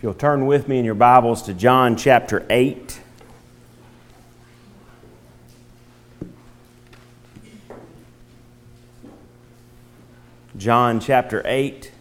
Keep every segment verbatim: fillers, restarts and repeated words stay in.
If you'll turn with me in your Bibles to John chapter eight. John chapter eight.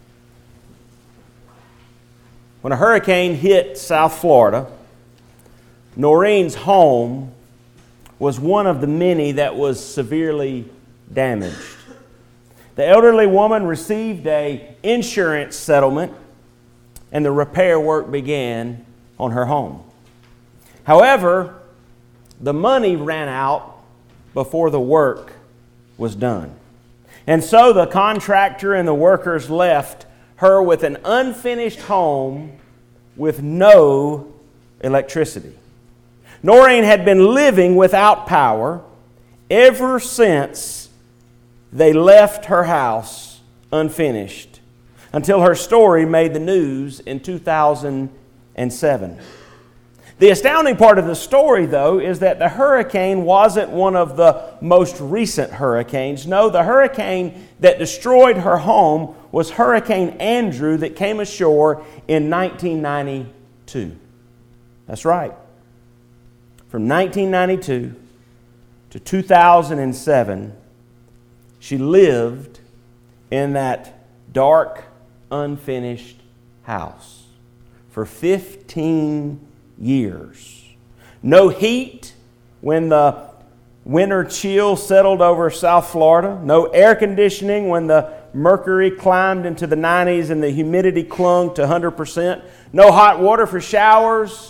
When a hurricane hit South Florida, Noreen's home was one of the many that was severely damaged. The elderly woman received an insurance settlement, and the repair work began on her home. However, the money ran out before the work was done. And so the contractor and the workers left her with an unfinished home with no electricity. Noreen had been living without power ever since they left her house unfinished, until her story made the news in two thousand seven. The astounding part of the story, though, is that the hurricane wasn't one of the most recent hurricanes. No, the hurricane that destroyed her home was Hurricane Andrew that came ashore in nineteen ninety-two. That's right. From nineteen ninety-two to two thousand seven, she lived in that dark, unfinished house for fifteen years. No heat when the winter chill settled over South Florida. No air conditioning when the mercury climbed into the nineties and the humidity clung to one hundred percent. No hot water for showers.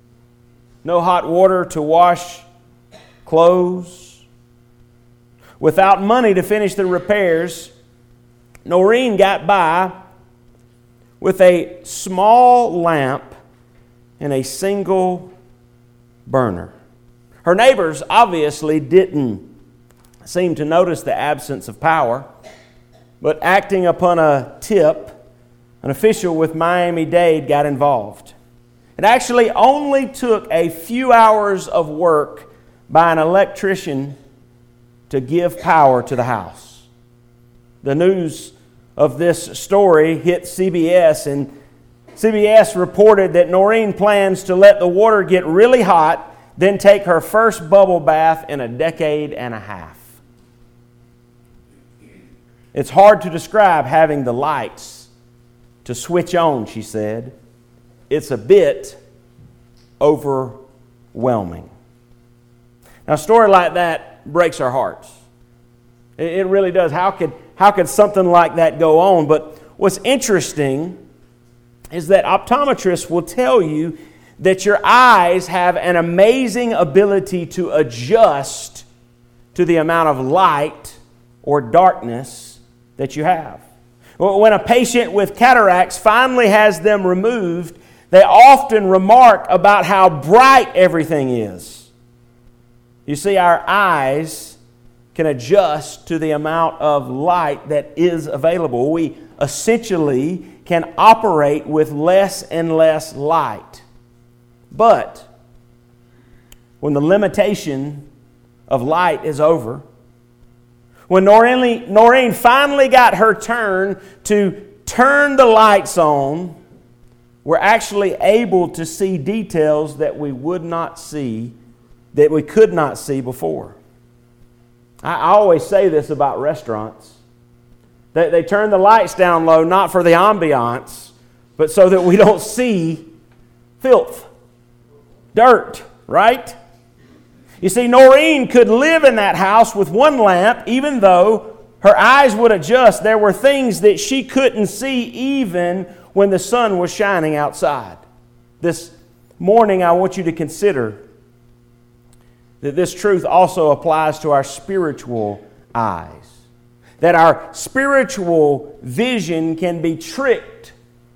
No hot water to wash clothes. Without money to finish the repairs, Noreen got by with a small lamp and a single burner. Her neighbors obviously didn't seem to notice the absence of power, but acting upon a tip, an official with Miami-Dade got involved. It actually only took a few hours of work by an electrician to give power to the house. The news of this story hit C B S, and C B S reported that Noreen plans to let the water get really hot, then take her first bubble bath in a decade and a half. It's hard to describe having the lights to switch on, she said. It's a bit overwhelming. Now, a story like that breaks our hearts. It really does. How could, how could something like that go on? But what's interesting is that optometrists will tell you that your eyes have an amazing ability to adjust to the amount of light or darkness that you have. When a patient with cataracts finally has them removed, they often remark about how bright everything is. You see, our eyes can adjust to the amount of light that is available. We essentially can operate with less and less light. But when the limitation of light is over, when Noreen, Noreen finally got her turn to turn the lights on, we're actually able to see details that we would not see, that we could not see before. I always say this about restaurants. They, they turn the lights down low, not for the ambiance, but so that we don't see filth, dirt, right? You see, Noreen could live in that house with one lamp, even though her eyes would adjust. There were things that she couldn't see even when the sun was shining outside. This morning, I want you to consider that this truth also applies to our spiritual eyes. That our spiritual vision can be tricked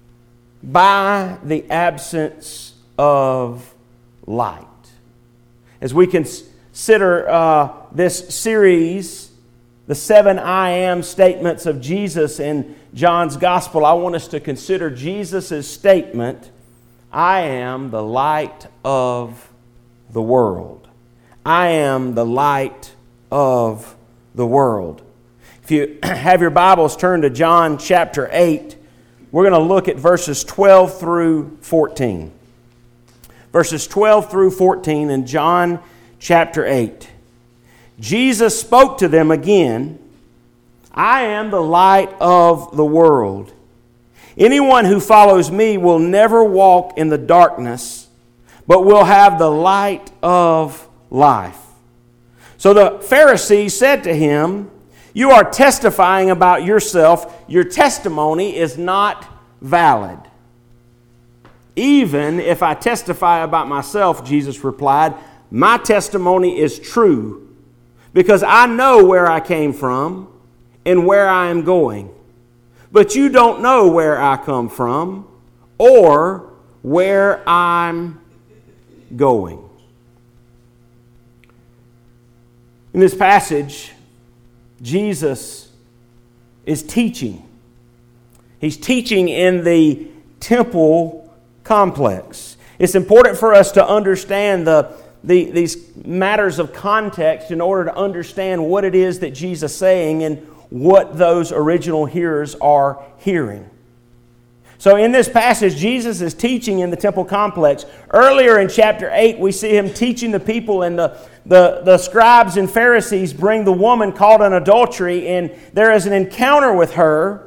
by the absence of light. As we consider uh, this series, the seven I am statements of Jesus in John's Gospel, I want us to consider Jesus' statement, I am the light of the world. I am the light of the world. If you have your Bibles, turn to John chapter eight. we're going to look at verses twelve through fourteen. Verses twelve through fourteen in John chapter eight. Jesus spoke to them again, I am the light of the world. Anyone who follows me will never walk in the darkness, but will have the light of life. So the Pharisees said to him, you are testifying about yourself. Your testimony is not valid. Even if I testify about myself, Jesus replied, my testimony is true, because I know where I came from and where I am going. But you don't know where I come from or where I'm going. In this passage, Jesus is teaching. He's teaching in the temple complex. It's important for us to understand the, the, these matters of context in order to understand what it is that Jesus is saying and what those original hearers are hearing. So in this passage, Jesus is teaching in the temple complex. Earlier in chapter eight, we see him teaching the people, and the, the, the scribes and Pharisees bring the woman caught in adultery, and there is an encounter with her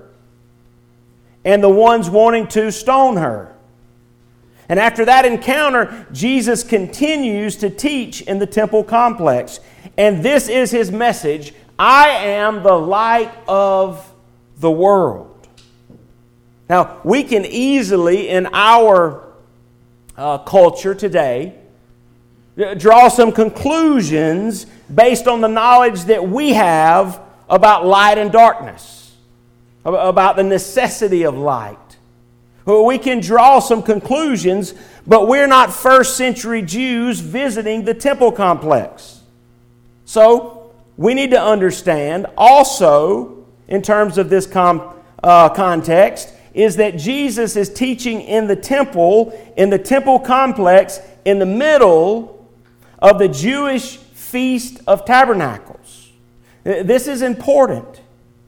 and the ones wanting to stone her. And after that encounter, Jesus continues to teach in the temple complex. And this is his message, I am the light of the world. Now, we can easily, in our uh, culture today, draw some conclusions based on the knowledge that we have about light and darkness, about the necessity of light. We can draw some conclusions, but we're not first century Jews visiting the temple complex. So, we need to understand also, in terms of this com- uh, context, is that Jesus is teaching in the temple, in the temple complex, in the middle of the Jewish Feast of Tabernacles. This is important.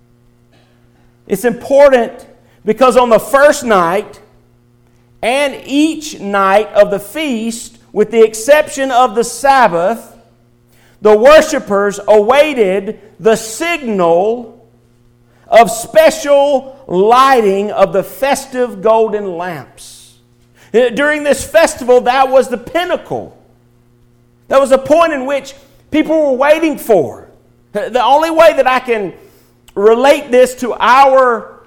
It's important because on the first night and each night of the feast, with the exception of the Sabbath, the worshipers awaited the signal of special lighting of the festive golden lamps. During this festival, that was the pinnacle. That was the point in which people were waiting for. The only way that I can relate this to our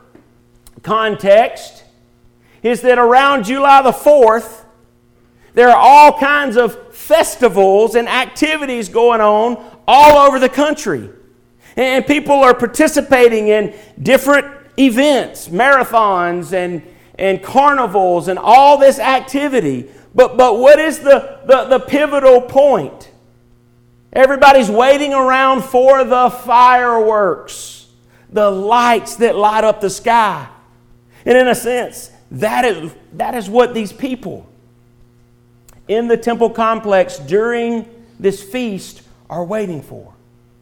context is that around July the fourth, there are all kinds of festivals and activities going on all over the country. And people are participating in different events, marathons and, and carnivals and all this activity. But, but what is the, the, the pivotal point? Everybody's waiting around for the fireworks, the lights that light up the sky. And in a sense, that is, that is what these people in the temple complex during this feast are waiting for.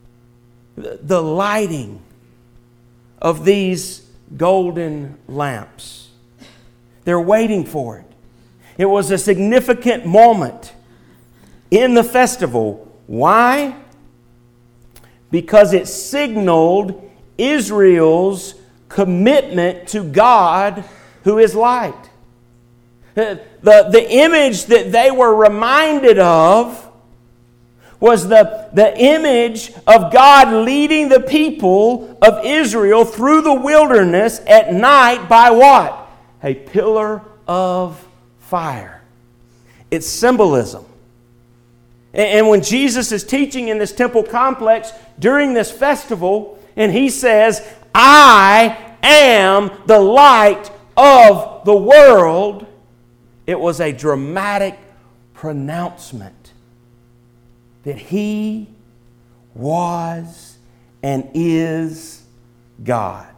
The lighting of these golden lamps. They're waiting for it. It was a significant moment in the festival. Why? Because it signaled Israel's commitment to God, who is light. The, the image that they were reminded of was the, the image of God leading the people of Israel through the wilderness at night by what? A pillar of fire. It's symbolism. And, and when Jesus is teaching in this temple complex during this festival, and he says, I am the light of the world, it was a dramatic pronouncement that he was and is God.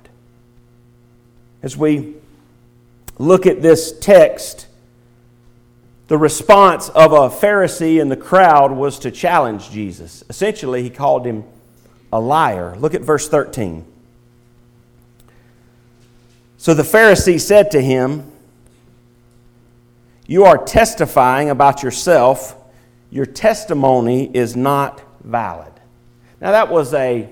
As we look at this text, the response of a Pharisee in the crowd was to challenge Jesus. Essentially, he called him a liar. Look at verse thirteen. It So the Pharisee said to him, "You are testifying about yourself. Your testimony is not valid." Now that was a,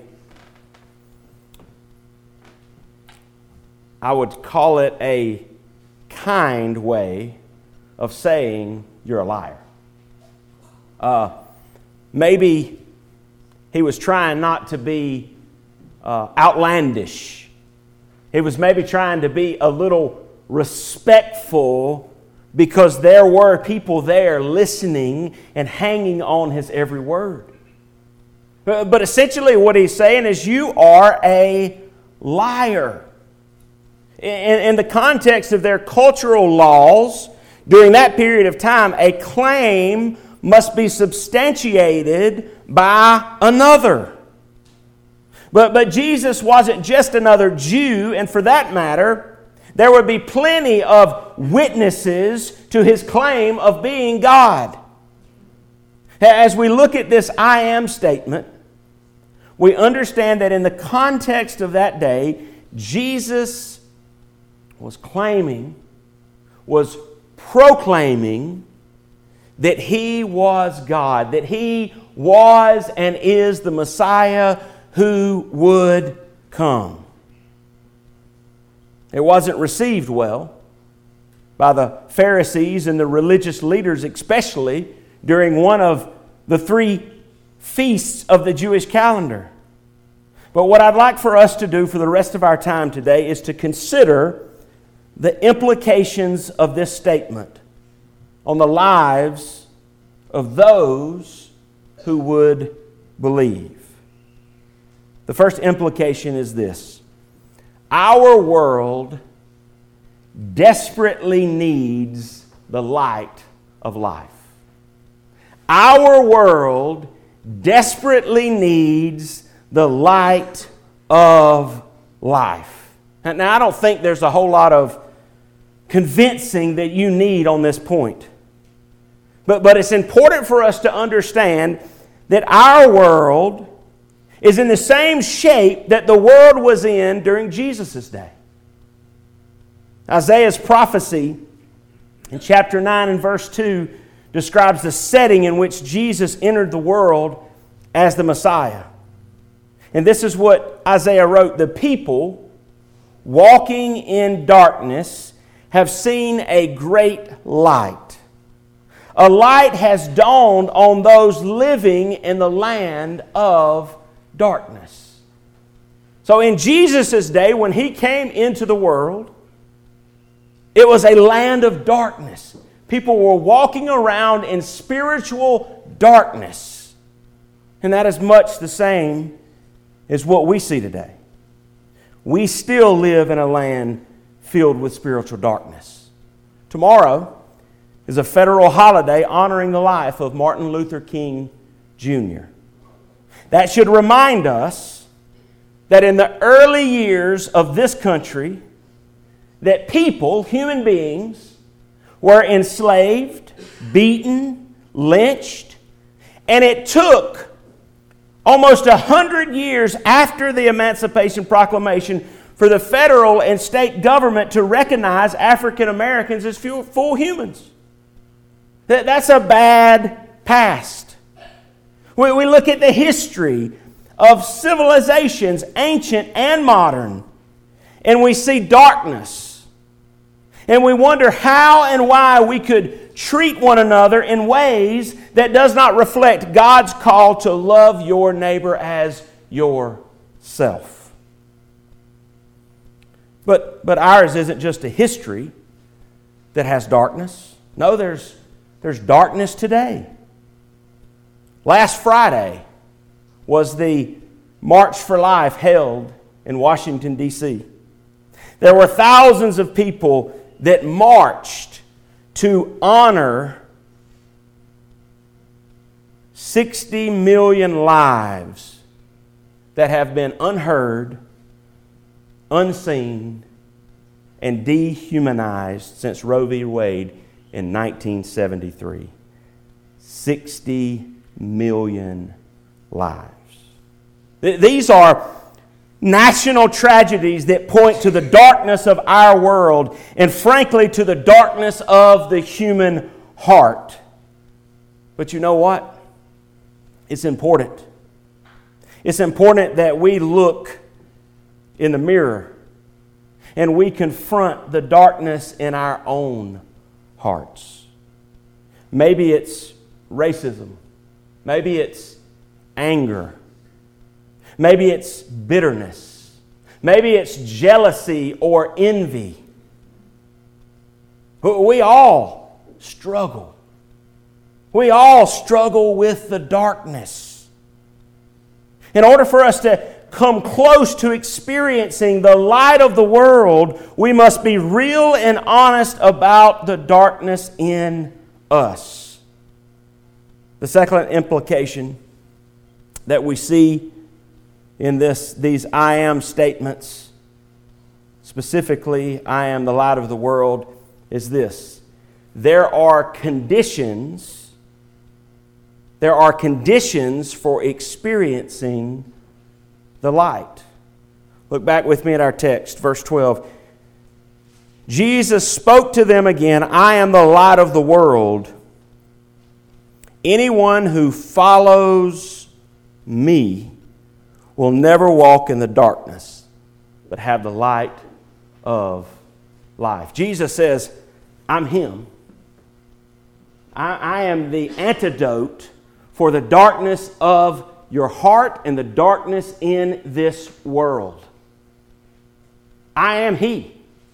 I would call it a kind way of saying you're a liar. Uh, maybe he was trying not to be uh, outlandish. He was maybe trying to be a little respectful because there were people there listening and hanging on his every word. But, but essentially what he's saying is you are a liar. In, in the context of their cultural laws, during that period of time, a claim must be substantiated by another. But, but Jesus wasn't just another Jew, and for that matter, there would be plenty of witnesses to his claim of being God. As we look at this I am statement, we understand that in the context of that day, Jesus was claiming, was proclaiming that He was God, that He was and is the Messiah who would come. It wasn't received well by the Pharisees and the religious leaders, especially during one of the three feasts of the Jewish calendar. But what I'd like for us to do for the rest of our time today is to consider the implications of this statement on the lives of those who would believe. The first implication is this: our world desperately needs the light of life. Our world desperately needs the light of life. Now, I don't think there's a whole lot of convincing that you need on this point. But, but it's important for us to understand that our world is in the same shape that the world was in during Jesus' day. Isaiah's prophecy in chapter nine and verse two describes the setting in which Jesus entered the world as the Messiah. And this is what Isaiah wrote: "The people walking in darkness have seen a great light. A light has dawned on those living in the land of darkness." So in Jesus' day, when He came into the world, it was a land of darkness. People were walking around in spiritual darkness. And that is much the same as what we see today. We still live in a land filled with spiritual darkness. Tomorrow is a federal holiday honoring the life of Martin Luther King Junior That should remind us that in the early years of this country, that people, human beings, were enslaved, beaten, lynched, and it took almost a hundred years after the Emancipation Proclamation for the federal and state government to recognize African Americans as full humans. That's a bad past. We, we look at the history of civilizations, ancient and modern, and we see darkness. And we wonder how and why we could treat one another in ways that does not reflect God's call to love your neighbor as yourself. But, but ours isn't just a history that has darkness. No, there's, there's darkness today. Last Friday was the March for Life held in Washington, D C There were thousands of people that marched to honor sixty million lives that have been unheard, unseen, and dehumanized since Roe v. Wade in nineteen seventy-three. sixty million lives. These are national tragedies that point to the darkness of our world and, frankly, to the darkness of the human heart. But you know what? It's important. It's important that we look in the mirror and we confront the darkness in our own hearts. Maybe it's racism. Maybe it's anger. Maybe it's bitterness. Maybe it's jealousy or envy. We all struggle. We all struggle with the darkness. In order for us to come close to experiencing the light of the world, we must be real and honest about the darkness in us. The second implication that we see in this, these I am statements, specifically, I am the light of the world, is this. There are conditions, there are conditions for experiencing the light. Look back with me at our text, verse twelve. Jesus spoke to them again, I am the light of the world. Anyone who follows me will never walk in the darkness, but have the light of life. Jesus says, I'm Him. I, I am the antidote for the darkness of your heart and the darkness in this world. I am He.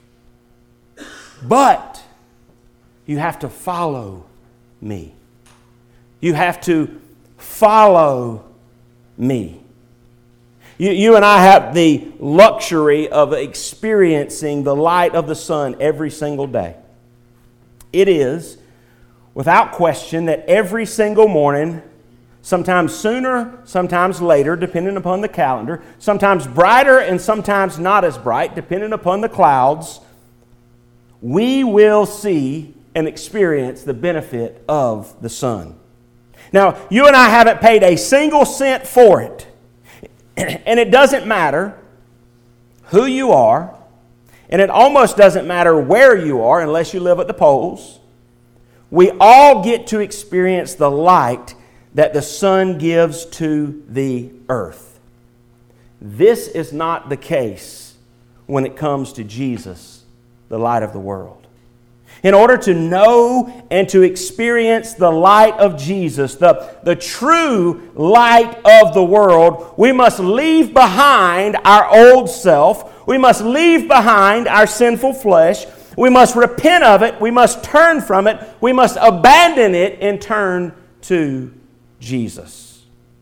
But you have to follow me. You have to follow me. You, you and I have the luxury of experiencing the light of the sun every single day. It is, without question, that every single morning, sometimes sooner, sometimes later, depending upon the calendar, sometimes brighter and sometimes not as bright, depending upon the clouds, we will see and experience the benefit of the sun. Now, you and I haven't paid a single cent for it. And it doesn't matter who you are, and it almost doesn't matter where you are unless you live at the poles. We all get to experience the light that the sun gives to the earth. This is not the case when it comes to Jesus, the light of the world. In order to know and to experience the light of Jesus, the, the true light of the world, we must leave behind our old self. We must leave behind our sinful flesh. We must repent of it. We must turn from it. We must abandon it and turn to Jesus.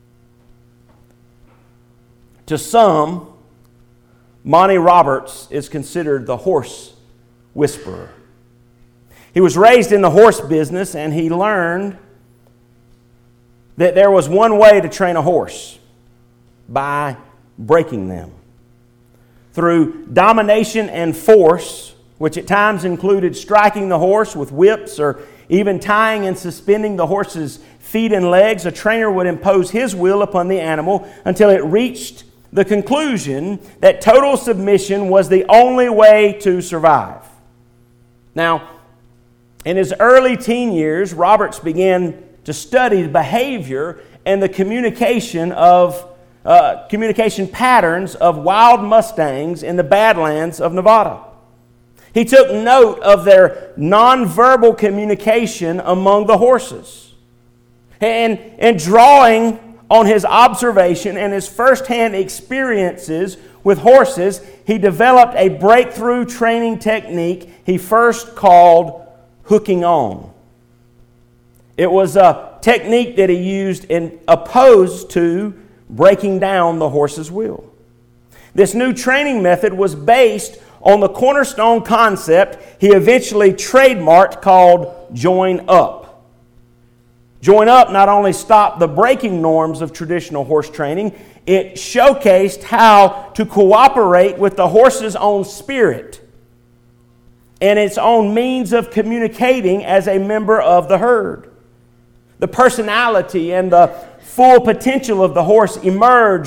To some, Monty Roberts is considered the horse whisperer. He was raised in the horse business, and he learned that there was one way to train a horse: by breaking them. Through domination and force, which at times included striking the horse with whips or even tying and suspending the horse's feet and legs, a trainer would impose his will upon the animal until it reached the conclusion that total submission was the only way to survive. Now, in his early teen years, Roberts began to study the behavior and the communication of uh, communication patterns of wild Mustangs in the Badlands of Nevada. He took note of their nonverbal communication among the horses. And, and drawing on his observation and his firsthand experiences with horses, he developed a breakthrough training technique he first called hooking on. It was a technique that he used in opposed to breaking down the horse's will. This new training method was based on the cornerstone concept he eventually trademarked called join up. Join up not only stopped the breaking norms of traditional horse training, it showcased how to cooperate with the horse's own spirit and its own means of communicating as a member of the herd. The personality and the full potential of the horse emerged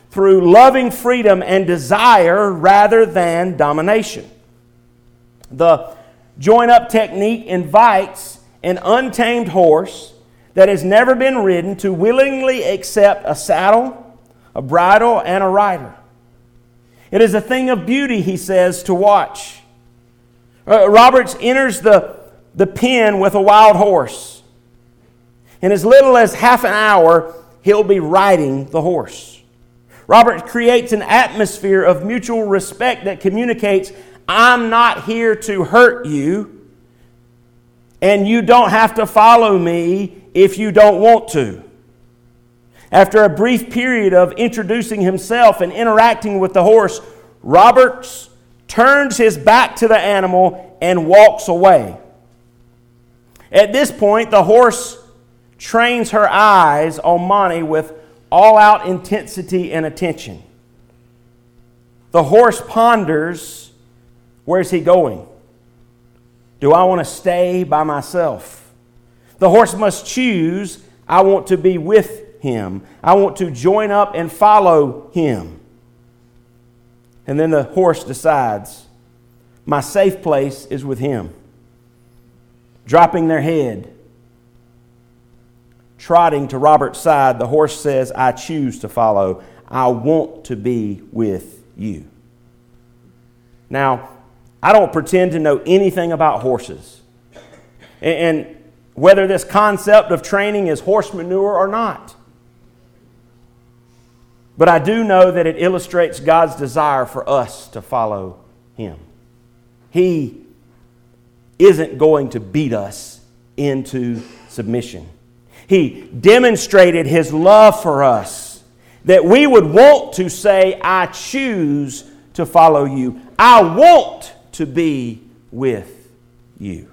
through loving freedom and desire rather than domination. The join-up technique invites an untamed horse that has never been ridden to willingly accept a saddle, a bridle, and a rider. It is a thing of beauty, he says, to watch. Uh, Roberts enters the, the pen with a wild horse. In as little as half an hour, he'll be riding the horse. Roberts creates an atmosphere of mutual respect that communicates, I'm not here to hurt you, and you don't have to follow me if you don't want to. After a brief period of introducing himself and interacting with the horse, Roberts turns his back to the animal and walks away. At this point, the horse trains her eyes on Monty with all-out intensity and attention. The horse ponders, where's he going? Do I want to stay by myself? The horse must choose, I want to be with him. I want to join up and follow him. And then the horse decides, my safe place is with him. Dropping their head, trotting to Robert's side, the horse says, I choose to follow. I want to be with you. Now, I don't pretend to know anything about horses. And whether this concept of training is horse manure or not. But I do know that it illustrates God's desire for us to follow Him. He isn't going to beat us into submission. He demonstrated His love for us, that we would want to say, I choose to follow you. I want to be with you.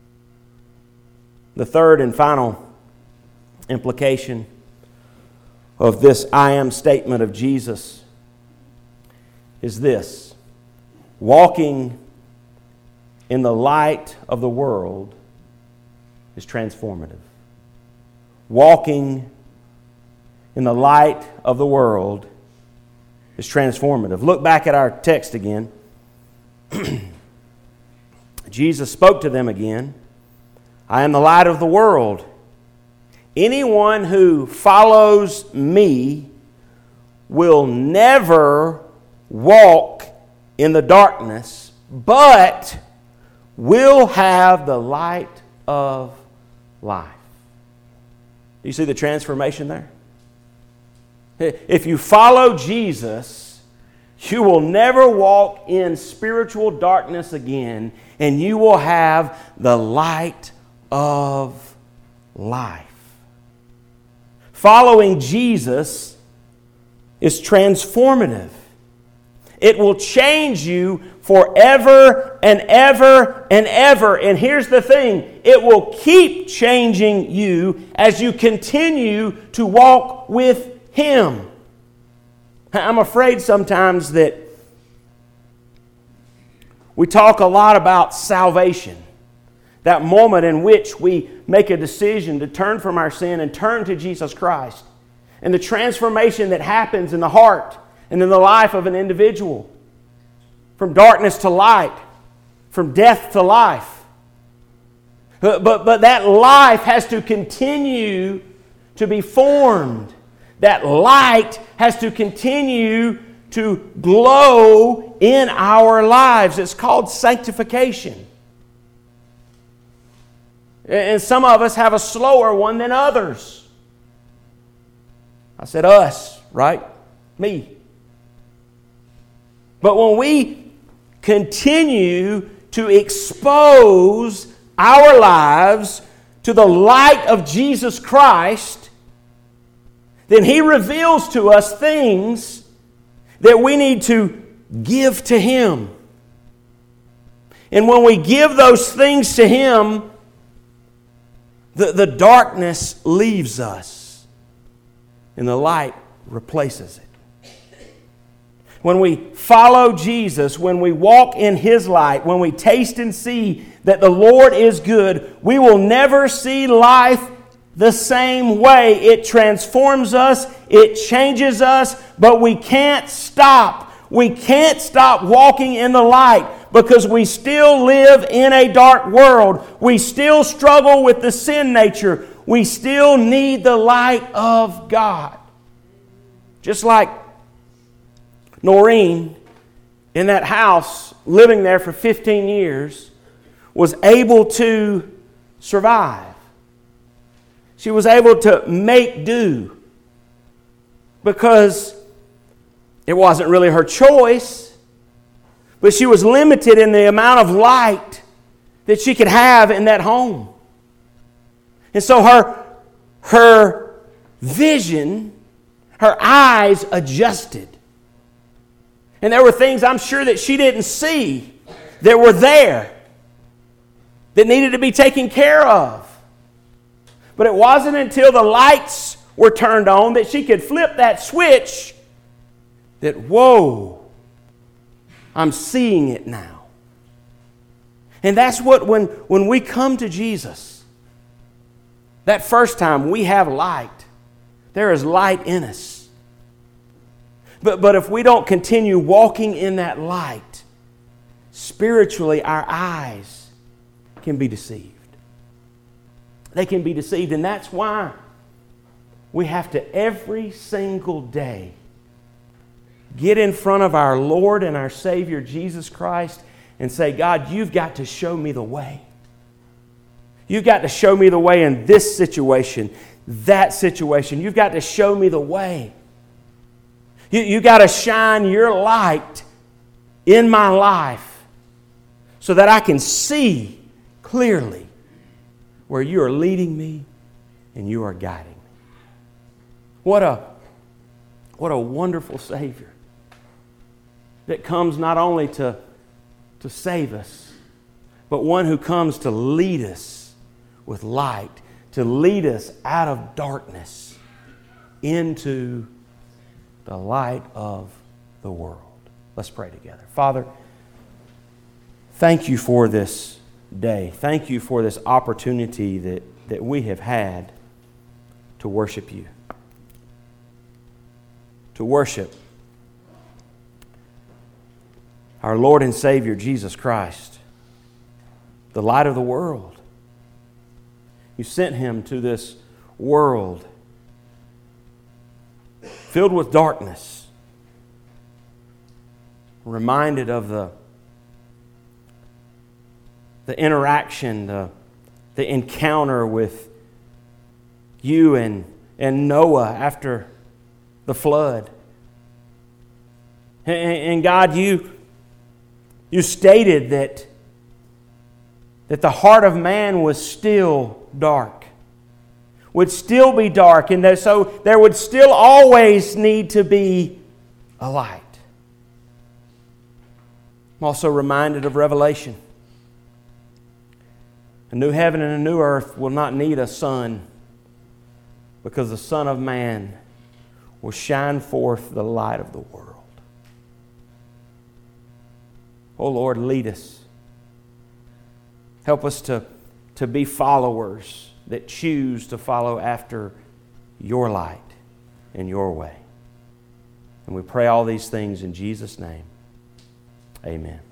The third and final implication of this I am statement of Jesus is this: walking in the light of the world is transformative. Walking in the light of the world is transformative. Look back at our text again. Jesus spoke to them again. I am the light of the world. Anyone who follows me will never walk in the darkness, but will have the light of life. Do you see the transformation there? If you follow Jesus, you will never walk in spiritual darkness again, and you will have the light of life. Following Jesus is transformative. It will change you forever and ever and ever. And here's the thing, it will keep changing you as you continue to walk with Him. I'm afraid sometimes that we talk a lot about salvation. That moment in which we make a decision to turn from our sin and turn to Jesus Christ. And the transformation that happens in the heart and in the life of an individual. From darkness to light. From death to life. But, but, but that life has to continue to be formed. That light has to continue to glow in our lives. It's called sanctification. And some of us have a slower one than others. I said us, right? Me. But when we continue to expose our lives to the light of Jesus Christ, then He reveals to us things that we need to give to Him. And when we give those things to Him, the, the darkness leaves us and the light replaces it. When we follow Jesus, when we walk in His light, when we taste and see that the Lord is good, we will never see life the same way. It transforms us, it changes us, but we can't stop. We can't stop walking in the light because we still live in a dark world. We still struggle with the sin nature. We still need the light of God. Just like Noreen in that house, living there for fifteen years, was able to survive. She was able to make do because it wasn't really her choice, but she was limited in the amount of light that she could have in that home. And so her, her vision, her eyes adjusted. And there were things I'm sure that she didn't see that were there that needed to be taken care of. But it wasn't until the lights were turned on that she could flip that switch that, whoa, I'm seeing it now. And that's what, when, when we come to Jesus, that first time we have light. There is light in us. But, but if we don't continue walking in that light, spiritually our eyes can be deceived. They can be deceived, and that's why we have to every single day get in front of our Lord and our Savior Jesus Christ and say, God, you've got to show me the way. You've got to show me the way in this situation, that situation. You've got to show me the way. You, you've got to shine your light in my life so that I can see clearly where you are leading me and you are guiding me. What a, what a wonderful Savior that comes not only to, to save us, but one who comes to lead us with light, to lead us out of darkness into the light of the world. Let's pray together. Father, thank you for this day. Thank you for this opportunity that, that we have had to worship you. To worship our Lord and Savior, Jesus Christ, the light of the world. You sent Him to this world filled with darkness, reminded of the the interaction, the, the encounter with you and, and Noah after the flood. And, and God, you, you stated that, that the heart of man was still dark, would still be dark, and that, so there would still always need to be a light. I'm also reminded of Revelation. A new heaven and a new earth will not need a sun, because the Son of Man will shine forth the light of the world. Oh Lord, lead us. Help us to, to be followers that choose to follow after your light and your way. And we pray all these things in Jesus' name. Amen.